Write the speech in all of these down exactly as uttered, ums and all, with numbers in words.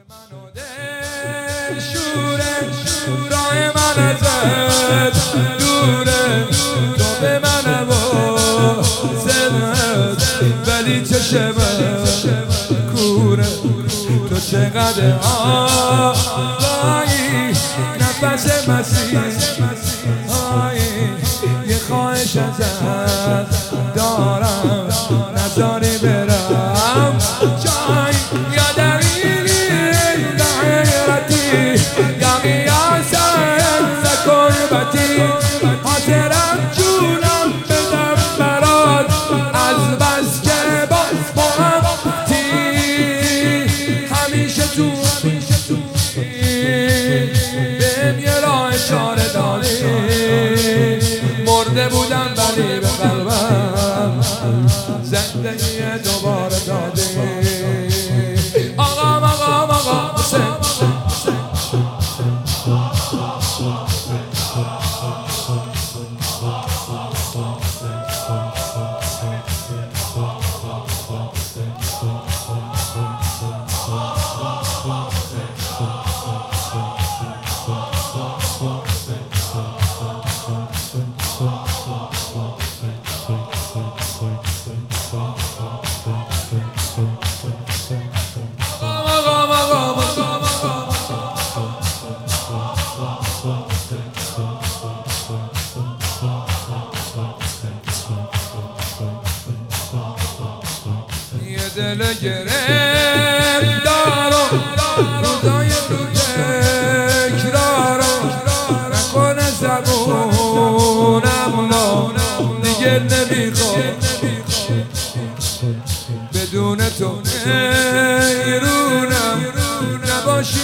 منو دل شوره راه من ازت دوره تو به من واسمت ولی چشمت کوره تو چقدر آقایی نفس مسیحایی یه خواهش ازت دارم نذاری برم جای یا دقیقی یا حیرتی یا قیاسن زکربتی حاضرم جونم بدم برات از بس که باز با هم تی همیشه تو بهم یه راه اشاره داری مرده بودم ولی به قلبم زندگی دوباره دادی آقا آقا آقا حسین دل گرم دارم روزای رو تکرارم نکنه زبونم دیگه نمیخوام بدون تو نیرونم نباشی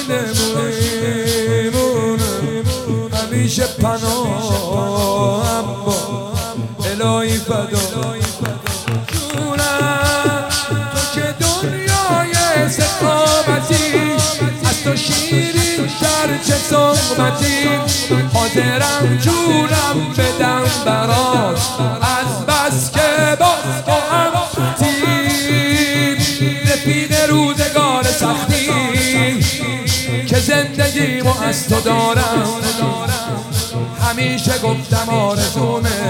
نمیمونم همیشه پناهم با الهی فدا از تو شیرین تر چه صحبتی حاضرم جونم بدم برات از بس که با محبتی رفیق روزگار سختی که زندگیمو از تو دارم همیشه گفتم آرزومه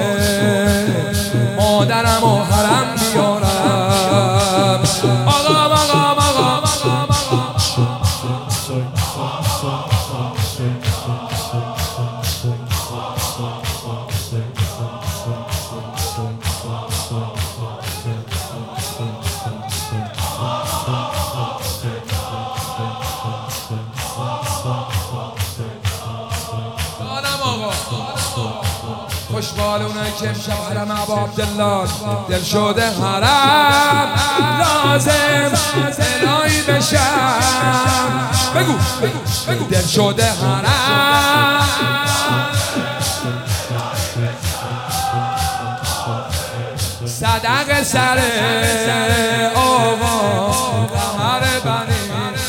مادرم و حرم بیارم آقا آقا خوشبال اونایی که امشب حرم ابا عبدالله دل شده حرم لازم الهی بشم بگو بگو دل شده حرم صدق سر آقا هر بنی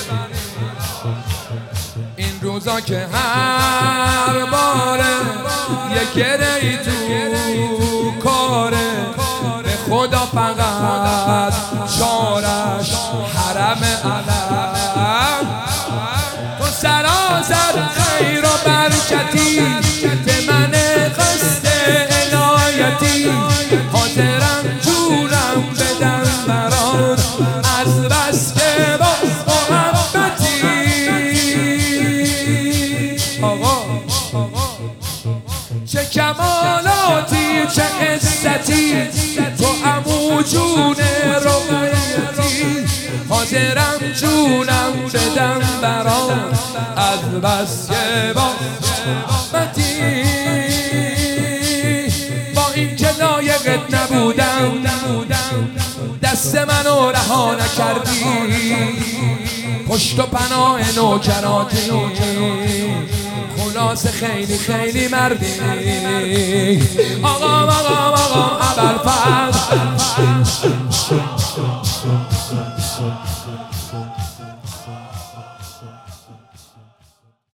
این روزا که هر باره یه گره ای تو کاره به خدا فقط چارش حرم علم تو سراسر خیر و برکتی به من قصد عنایتی حاضرم جونم بدم برات از بس که با محبتی آقا چه کمالاتی چه عزتی تو عمو جون رویتی حاضرم جونم بدم برات از بس که با محبتی با این که لایقت نبودم دست منو رها نکردی پشت و پناه نوکراتی خلاص خیلی خیلی مردی آقا آقا آقا ابوالفضل